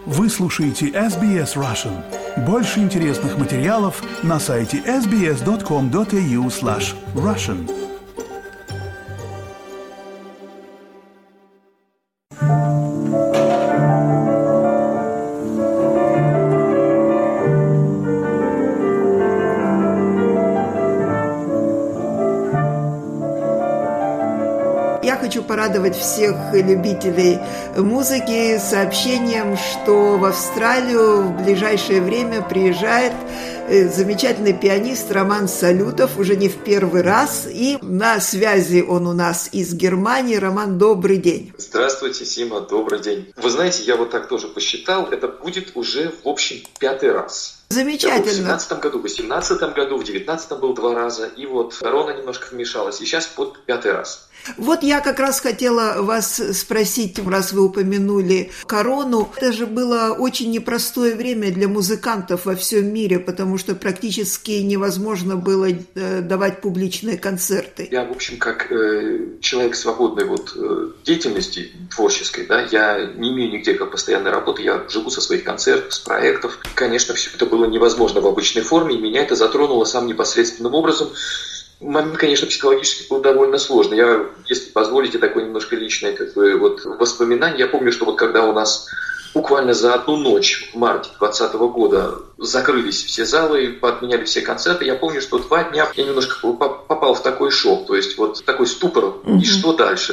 Вы слушаете SBS Russian. Больше интересных материалов на сайте sbs.com.au/russian. Я хочу порадовать всех любителей музыки сообщением, что в Австралию в ближайшее время приезжает замечательный пианист Роман Салютов, уже не в первый раз, и на связи он у нас из Германии. Роман, добрый день. Здравствуйте, Сима, добрый день. Вы знаете, я вот так тоже посчитал, это будет уже, в общем, 5-й раз. Замечательно. Я был в 17 году, в 18 году, в 19 был 2 раза, и вот корона немножко вмешалась, и сейчас вот 5-й раз. Вот я как раз хотела вас спросить, раз вы упомянули корону. Это же было очень непростое время для музыкантов во всем мире, потому что практически невозможно было давать публичные концерты. Я, в общем, как человек свободной деятельности творческой, да, я не имею нигде как постоянной работы, я живу со своих концертов, с проектов. Конечно, все это было невозможно в обычной форме, и меня это затронуло самым непосредственным образом. Момент, конечно, психологически был довольно сложный. Я, если позволите, такое немножко личное воспоминание. Я помню, что когда у нас буквально за одну ночь в марте 2020 года закрылись все залы, отменяли все концерты, я помню, что 2 дня я немножко попал в такой шок, то есть такой ступор, и что дальше?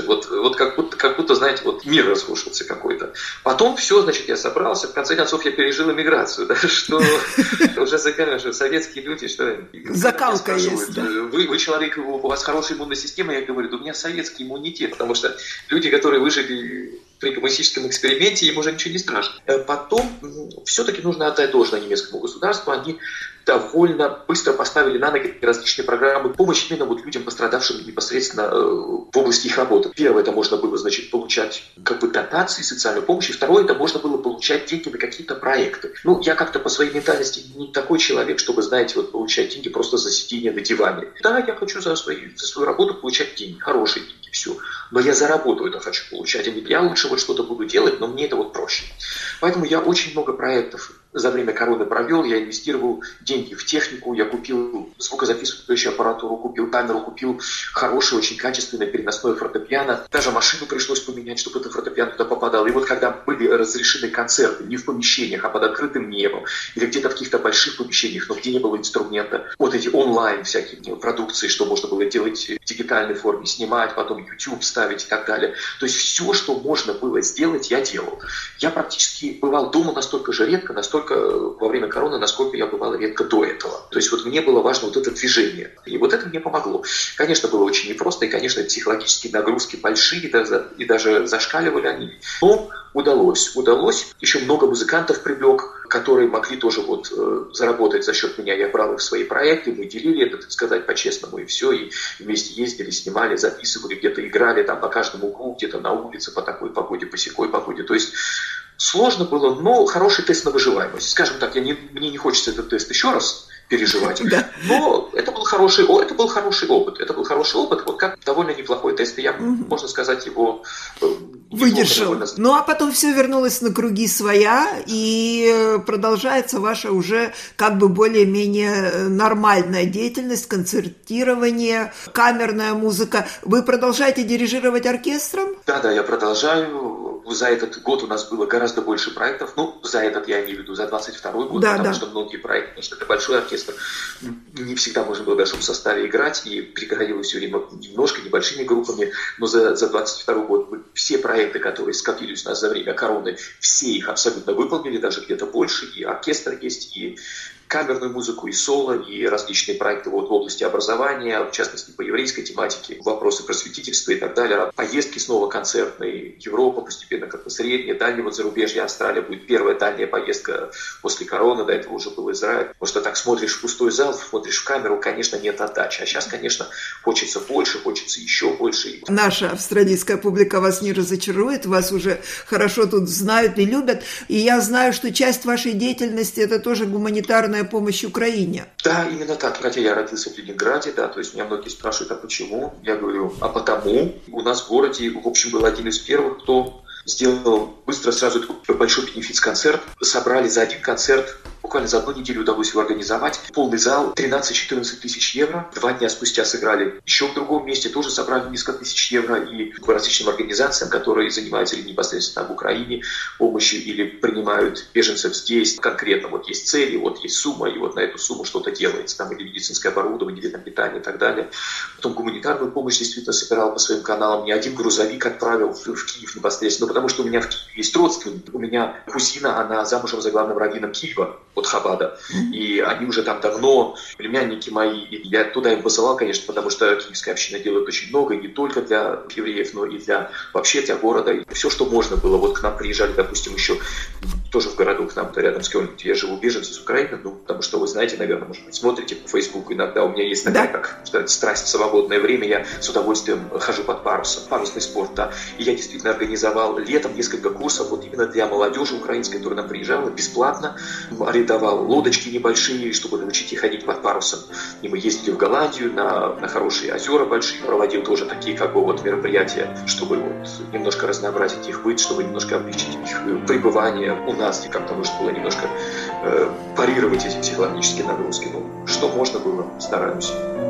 Как будто, знаете, мир разрушился какой-то. Потом все, значит, я собрался, в конце концов я пережил эмиграцию, да, что уже что советские люди, что... Закалка есть, да. Вы человек, у вас хорошая иммунная система, я говорю, да у меня советский иммунитет, потому что люди, которые выжили при коммунистическом эксперименте, им уже ничего не страшно. Потом все-таки нужно отдать должное немецкому государству. Они довольно быстро поставили на ноги различные программы помощи именно людям, пострадавшим непосредственно в области их работы. Первое, это можно было, получать дотации, социальную помощь. И второе, это можно было получать деньги на какие-то проекты. Я как-то по своей ментальности не такой человек, чтобы, получать деньги просто за сидение на диване. Да, я хочу за свою работу получать деньги, хорошие деньги, все. Но я за работу это хочу получать. Я лучше что-то буду делать, но мне это проще. Поэтому я очень много проектов за время короны провел, я инвестировал деньги в технику, я купил звукозаписывающую аппаратуру, купил камеру, купил хорошее, очень качественное переносное фортепиано. Даже машину пришлось поменять, чтобы это фортепиано туда попадало. И когда были разрешены концерты не в помещениях, а под открытым небом, или где-то в каких-то больших помещениях, но где не было инструмента, эти онлайн всякие продукции, что можно было делать в дигитальной форме, снимать, потом YouTube ставить и так далее. То есть все, что можно было сделать, я делал. Я практически бывал дома настолько же редко, настолько во время короны, насколько я бывал редко до этого. То есть мне было важно это движение. И это мне помогло. Конечно, было очень непросто, и, конечно, психологические нагрузки большие, и даже зашкаливали они. Но удалось. Еще много музыкантов привлек, которые могли тоже заработать за счет меня. Я брал их в свои проекты, мы делили это, так сказать, по-честному, и все. И вместе ездили, снимали, записывали, где-то играли там по каждому углу, где-то на улице по такой погоде, по сякой погоде. То есть сложно было, но хороший тест на выживаемость. Скажем так, мне не хочется этот тест еще раз переживать, но это был хороший опыт. Это был хороший опыт, как довольно неплохой тест, и я, можно сказать, его выдержал. А потом все вернулось на круги своя, и продолжается ваша уже более-менее нормальная деятельность, концертирование, камерная музыка. Вы продолжаете дирижировать оркестром? Да, я продолжаю. За этот год у нас было гораздо больше проектов. За этот я имею в виду, за 22-й год, потому что многие проекты, потому что это большой оркестр, не всегда можно было в большом составе играть, и приходилось все время немножко, небольшими группами, но за 22-й год мы все проекты, которые скопились у нас за время короны, все их абсолютно выполнили, даже где-то больше, и оркестр есть, и камерную музыку, и соло, и различные проекты в области образования, в частности, по еврейской тематике, вопросы просветительства и так далее. Поездки снова концертные, Европа постепенно средняя, дальнего зарубежья, Австралия будет первая дальняя поездка после короны, до этого уже был Израиль. Потому что так смотришь в пустой зал, смотришь в камеру, конечно, нет отдачи. А сейчас, конечно, хочется больше, хочется еще больше. Наша австралийская публика вас не разочарует, вас уже хорошо тут знают и любят. И я знаю, что часть вашей деятельности – это тоже гуманитарная помощь Украине. Да, именно так. Хотя я родился в Ленинграде, да, то есть меня многие спрашивают, а почему? Я говорю, а потому. У нас в городе, в общем, был один из первых, кто сделал быстро сразу такой большой бенефис-концерт. Собрали за один концерт, буквально за одну неделю удалось его организовать. Полный зал, 13-14 тысяч евро. 2 дня спустя сыграли еще в другом месте, тоже собрали несколько тысяч евро. И по различным организациям, которые занимаются или непосредственно в Украине помощью, или принимают беженцев здесь. Конкретно вот есть цели, вот есть сумма, и вот на эту сумму что-то делается. Там или медицинское оборудование, или там питание и так далее. Потом гуманитарную помощь действительно собирал по своим каналам. Не один грузовик отправил в Киев непосредственно, потому что у меня в Киеве есть родственники. У меня кузина, она замужем за главным раввином Киева, от Хабада. И они уже там давно, племянники мои. И я туда им посылал, конечно, потому что киевская община делает очень много, и не только для евреев, но и вообще для города. И все, что можно было. Вот к нам приезжали, допустим, еще тоже в городок, к нам рядом с Кёльном, где я живу, беженцы с Украины. Ну, потому что вы знаете, наверное, может быть, смотрите по Фейсбуку иногда. У меня есть такая, как сказать, страсть в свободное время. Я с удовольствием хожу под парусом. Парусный спорт, да. И я действительно организовал летом несколько курсов вот именно для молодежи украинской, которая нам приезжала бесплатно. Арендовал лодочки небольшие, чтобы научить их ходить под парусом. И мы ездили в Голландию на хорошие озера большие, проводил тоже такие как бы вот мероприятия, чтобы вот немножко разнообразить их быт, чтобы немножко облегчить их пребывание у нас, и как-то нужно было немножко парировать эти психологические нагрузки. Ну, что можно было, стараемся.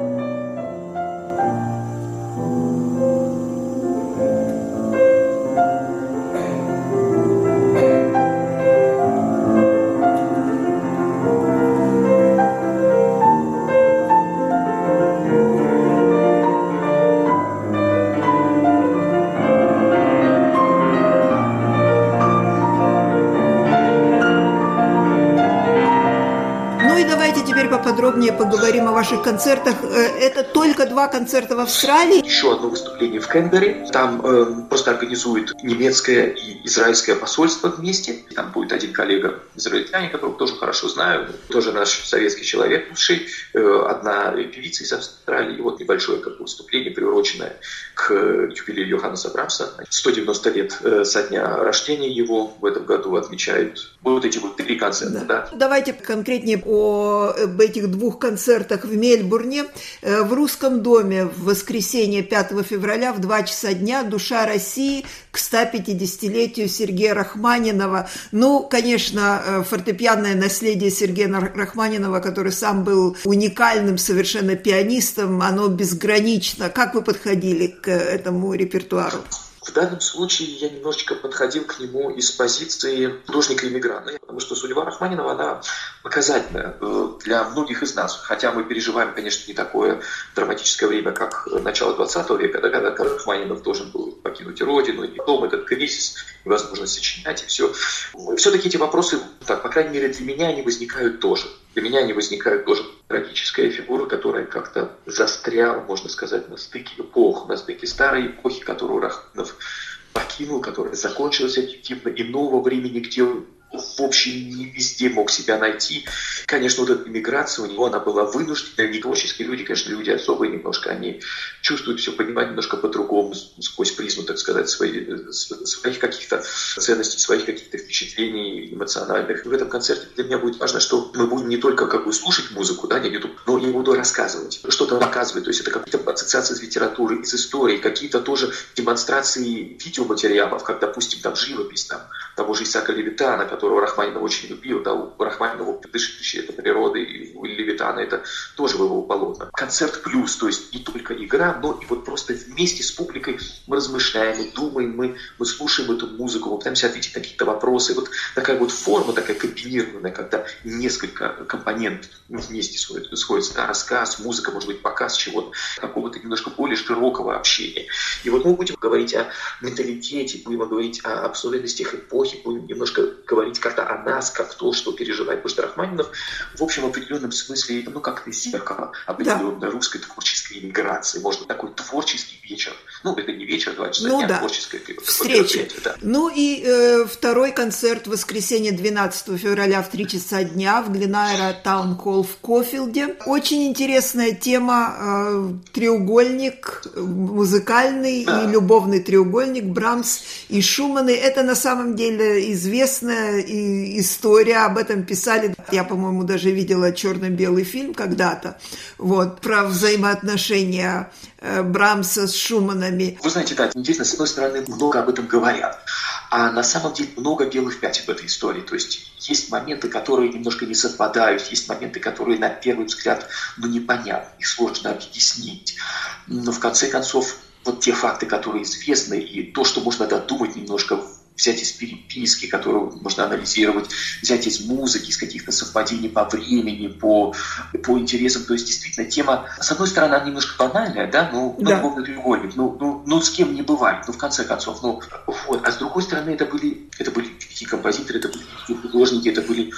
Поподробнее поговорим о ваших концертах. Это только 2 концерта в Австралии? Еще одно выступление в Кенберре. Там просто организует немецкое и израильское посольство вместе. Там будет один коллега израильтянин, которого тоже хорошо знаю, тоже наш советский человек бывший, одна певица из Австралии. И вот небольшое как бы выступление, приуроченное к юбилею Йоханнеса Брамса. 190 лет со дня рождения его в этом году отмечают. Вот эти вот 3 концерта. Да. Давайте конкретнее об этих 2 концертах в Мельбурне. В Русском доме в воскресенье 5 февраля в 2 часа дня «Душа России» к 150-летию Сергея Рахманинова. Ну, конечно, фортепианное наследие Сергея Рахманинова, который сам был уникальным совершенно пианистом, оно безгранично. Как вы подходили к этому репертуару? В данном случае я немножечко подходил к нему из позиции художника-иммигранта, потому что судьба Рахманинова, она показательная для многих из нас. Хотя мы переживаем, конечно, не такое драматическое время, как начало 20 века, когда Рахманинов должен был покинуть родину, и потом этот кризис, невозможность сочинять, и все. Все-таки эти вопросы, так, по крайней мере, для меня они возникают тоже. Для меня они возникают тоже. Трагическая фигура, которая как-то застряла, можно сказать, на стыке эпох, на стыке старой эпохи, которую Рахманинов покинул, которая закончилась объективно, и нового времени, где он, в общем, не везде мог себя найти. Конечно, вот эта иммиграция у него, она была вынужденная. Не творческие люди, конечно, люди особые немножко, они чувствуют все, понимают немножко по-другому, сквозь призму, так сказать, своих каких-то ценностей, своих каких-то впечатлений эмоциональных. И в этом концерте для меня будет важно, что мы будем не только как бы слушать музыку, да, но я буду рассказывать, что-то показывать. То есть это какие-то ассоциации из литературы, из истории, какие-то тоже демонстрации видеоматериалов, как, допустим, там живопись, там, того же Исаака Левитана, которого Рахманинов очень любил, да, у Рахманинова «Дышащие» это природы, и у Левитана это тоже в его полотна. Концерт плюс, то есть не только игра, но и вот просто вместе с публикой мы размышляем, мы думаем, мы слушаем эту музыку, мы пытаемся ответить на какие-то вопросы. Вот такая вот форма, такая комбинированная, когда несколько компонентов вместе сходятся, да, рассказ, музыка, может быть, показ чего-то, какого-то немножко более широкого общения. И вот мы будем говорить о менталитете, будем говорить о особенностях эпохи, будем немножко говорить как-то о нас, как то, что переживает. Потому что Рахманинов, в общем, в определенном смысле, ну, как-то зеркало определенной русской творческой иммиграции. Может, такой творческий вечер. Ну, это не вечер, 2 часа дня, да. Творческая встреча. Да. Ну и второй концерт в воскресенье 12 февраля в 3 часа дня в Гленайра Таун-холл в Кофилде. Очень интересная тема, треугольник музыкальный и любовный треугольник Брамс и Шуманы. Это на самом деле известная и история, об этом писали. Я, по-моему, даже видела черно-белый фильм когда-то, вот, про взаимоотношения Брамса с Шуманами. Вы знаете, да, интересно, с одной стороны, много об этом говорят, а на самом деле много белых пятен в этой истории. То есть есть моменты, которые немножко не совпадают, есть моменты, которые на первый взгляд непонятны, их сложно объяснить. Но в конце концов, вот те факты, которые известны, и то, что можно додумать немножко, взять из переписки, которую можно анализировать, взять из музыки, из каких-то совпадений по времени, по интересам. То есть, действительно, тема, с одной стороны, она немножко банальная, да, любовный треугольник, с кем не бывает, в конце концов, вот. А с другой стороны, это были великие композиторы, это были великие художники, это были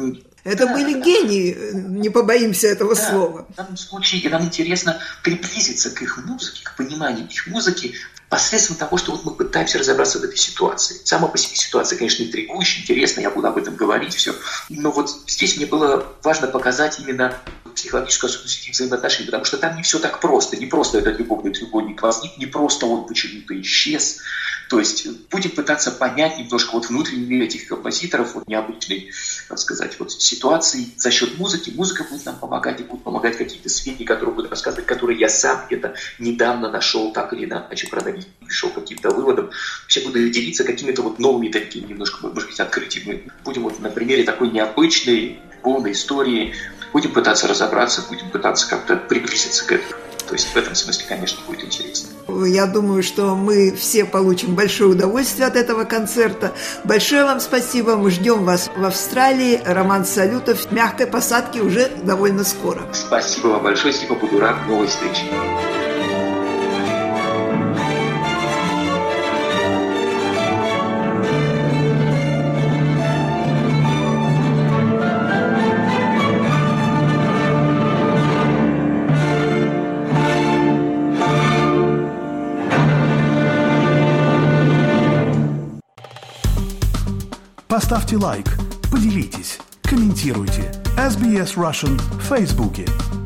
гении, не побоимся этого слова. В данном случае нам интересно приблизиться к их музыке, к пониманию их музыки, посредством того, что вот мы пытаемся разобраться в этой ситуации. Сама по себе ситуация, конечно, интригующая, интересная, я буду об этом говорить, все. Но вот здесь мне было важно показать именно психологическую особенность этих взаимоотношений, потому что там не все так просто. Не просто этот любовный треугольник возник, не просто он почему-то исчез. То есть будем пытаться понять немножко вот внутренний мир этих композиторов, вот необычной, так сказать, вот ситуации за счет музыки. Музыка будет нам помогать, и будут помогать какие-то сведения, которые будут рассказывать, которые я сам где-то недавно нашел, так или иначе проанализировал, пришел к каким-то выводам. Вообще буду делиться какими-то вот новыми такими немножко, может быть, открытиями. Будем вот на примере такой необычной, полной истории, будем пытаться разобраться, будем пытаться как-то приблизиться к этому. То есть в этом смысле, конечно, будет интересно. Я думаю, что мы все получим большое удовольствие от этого концерта. Большое вам спасибо. Мы ждем вас в Австралии. Роман Салютов. Мягкой посадки уже довольно скоро. Спасибо вам большое. Спасибо, буду рад новой встрече. Поставьте лайк, поделитесь, комментируйте. SBS Russian в Фейсбуке.